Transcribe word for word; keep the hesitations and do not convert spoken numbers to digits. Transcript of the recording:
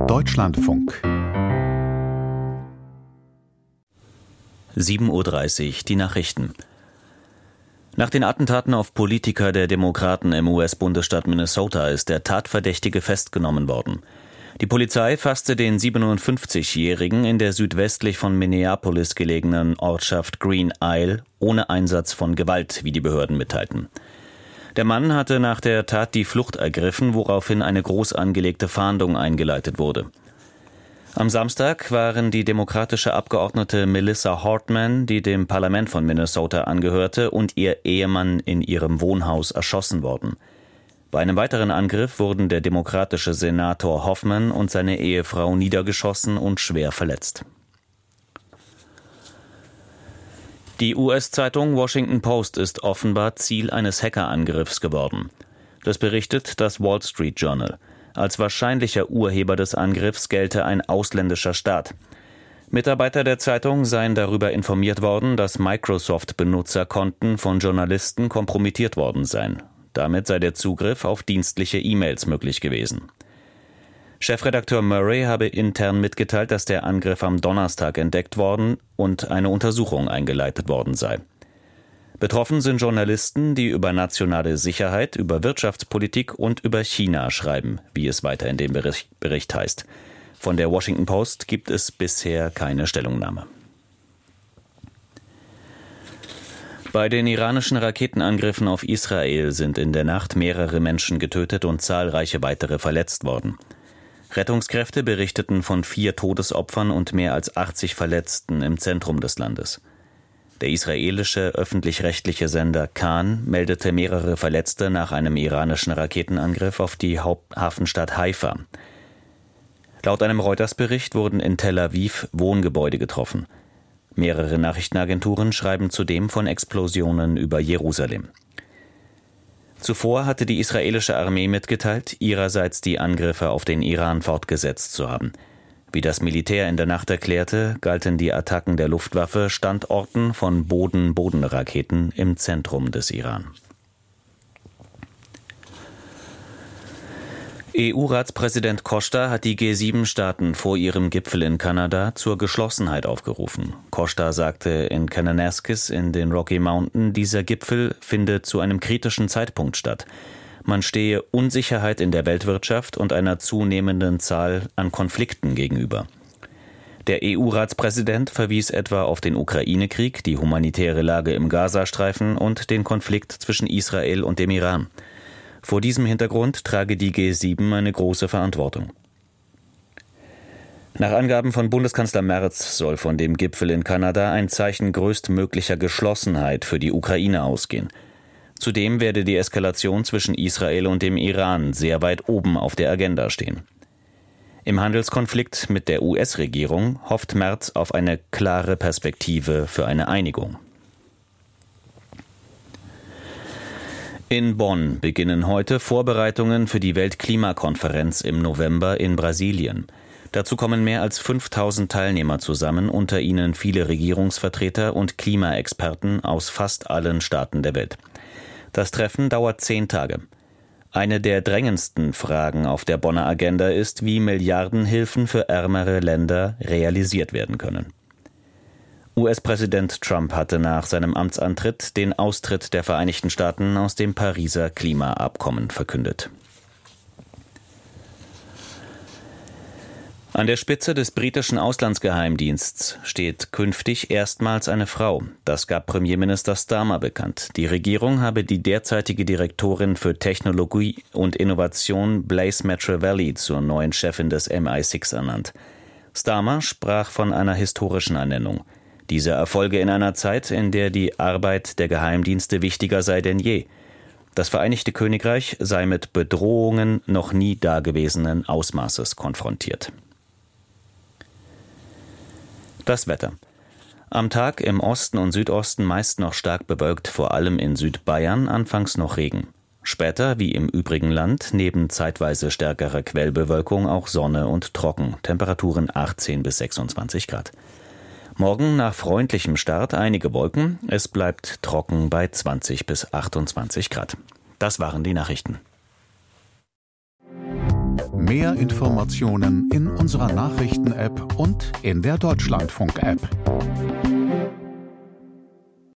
Deutschlandfunk. sieben Uhr dreißig, die Nachrichten. Nach den Attentaten auf Politiker der Demokraten im U S-Bundesstaat Minnesota ist der Tatverdächtige festgenommen worden. Die Polizei fasste den siebenundfünfzigjährigen in der südwestlich von Minneapolis gelegenen Ortschaft Green Isle ohne Einsatz von Gewalt, wie die Behörden mitteilten. Der Mann hatte nach der Tat die Flucht ergriffen, woraufhin eine groß angelegte Fahndung eingeleitet wurde. Am Samstag waren die demokratische Abgeordnete Melissa Hartman, die dem Parlament von Minnesota angehörte, und ihr Ehemann in ihrem Wohnhaus erschossen worden. Bei einem weiteren Angriff wurden der demokratische Senator Hoffman und seine Ehefrau niedergeschossen und schwer verletzt. Die U S-Zeitung Washington Post ist offenbar Ziel eines Hackerangriffs geworden. Das berichtet das Wall Street Journal. Als wahrscheinlicher Urheber des Angriffs gelte ein ausländischer Staat. Mitarbeiter der Zeitung seien darüber informiert worden, dass Microsoft-Benutzerkonten von Journalisten kompromittiert worden seien. Damit sei der Zugriff auf dienstliche E-Mails möglich gewesen. Chefredakteur Murray habe intern mitgeteilt, dass der Angriff am Donnerstag entdeckt worden und eine Untersuchung eingeleitet worden sei. Betroffen sind Journalisten, die über nationale Sicherheit, über Wirtschaftspolitik und über China schreiben, wie es weiter in dem Bericht, Bericht heißt. Von der Washington Post gibt es bisher keine Stellungnahme. Bei den iranischen Raketenangriffen auf Israel sind in der Nacht mehrere Menschen getötet und zahlreiche weitere verletzt worden. Rettungskräfte berichteten von vier Todesopfern und mehr als achtzig Verletzten im Zentrum des Landes. Der israelische öffentlich-rechtliche Sender Kan meldete mehrere Verletzte nach einem iranischen Raketenangriff auf die Haupthafenstadt Haifa. Laut einem Reuters-Bericht wurden in Tel Aviv Wohngebäude getroffen. Mehrere Nachrichtenagenturen schreiben zudem von Explosionen über Jerusalem. Zuvor hatte die israelische Armee mitgeteilt, ihrerseits die Angriffe auf den Iran fortgesetzt zu haben. Wie das Militär in der Nacht erklärte, galten die Attacken der Luftwaffe Standorten von Boden-Boden-Raketen im Zentrum des Iran. E U-Ratspräsident Costa hat die G sieben Staaten vor ihrem Gipfel in Kanada zur Geschlossenheit aufgerufen. Costa sagte in Kananaskis in den Rocky Mountains, dieser Gipfel finde zu einem kritischen Zeitpunkt statt. Man stehe Unsicherheit in der Weltwirtschaft und einer zunehmenden Zahl an Konflikten gegenüber. Der E U-Ratspräsident verwies etwa auf den Ukraine-Krieg, die humanitäre Lage im Gazastreifen und den Konflikt zwischen Israel und dem Iran. Vor diesem Hintergrund trage die G sieben eine große Verantwortung. Nach Angaben von Bundeskanzler Merz soll von dem Gipfel in Kanada ein Zeichen größtmöglicher Geschlossenheit für die Ukraine ausgehen. Zudem werde die Eskalation zwischen Israel und dem Iran sehr weit oben auf der Agenda stehen. Im Handelskonflikt mit der U S-Regierung hofft Merz auf eine klare Perspektive für eine Einigung. In Bonn beginnen heute Vorbereitungen für die Weltklimakonferenz im November in Brasilien. Dazu kommen mehr als fünftausend Teilnehmer zusammen, unter ihnen viele Regierungsvertreter und Klimaexperten aus fast allen Staaten der Welt. Das Treffen dauert zehn Tage. Eine der drängendsten Fragen auf der Bonner Agenda ist, wie Milliardenhilfen für ärmere Länder realisiert werden können. U S-Präsident Trump hatte nach seinem Amtsantritt den Austritt der Vereinigten Staaten aus dem Pariser Klimaabkommen verkündet. An der Spitze des britischen Auslandsgeheimdienstes steht künftig erstmals eine Frau. Das gab Premierminister Starmer bekannt. Die Regierung habe die derzeitige Direktorin für Technologie und Innovation Blaise Matravalli zur neuen Chefin des M I sechs ernannt. Starmer sprach von einer historischen Ernennung. Diese erfolge in einer Zeit, in der die Arbeit der Geheimdienste wichtiger sei denn je. Das Vereinigte Königreich sei mit Bedrohungen noch nie dagewesenen Ausmaßes konfrontiert. Das Wetter. Am Tag im Osten und Südosten meist noch stark bewölkt, vor allem in Südbayern, anfangs noch Regen. Später, wie im übrigen Land, neben zeitweise stärkerer Quellbewölkung auch Sonne und trocken. Temperaturen achtzehn bis sechsundzwanzig Grad. Morgen nach freundlichem Start einige Wolken. Es bleibt trocken bei zwanzig bis achtundzwanzig Grad. Das waren die Nachrichten. Mehr Informationen in unserer Nachrichten-App und in der Deutschlandfunk-App.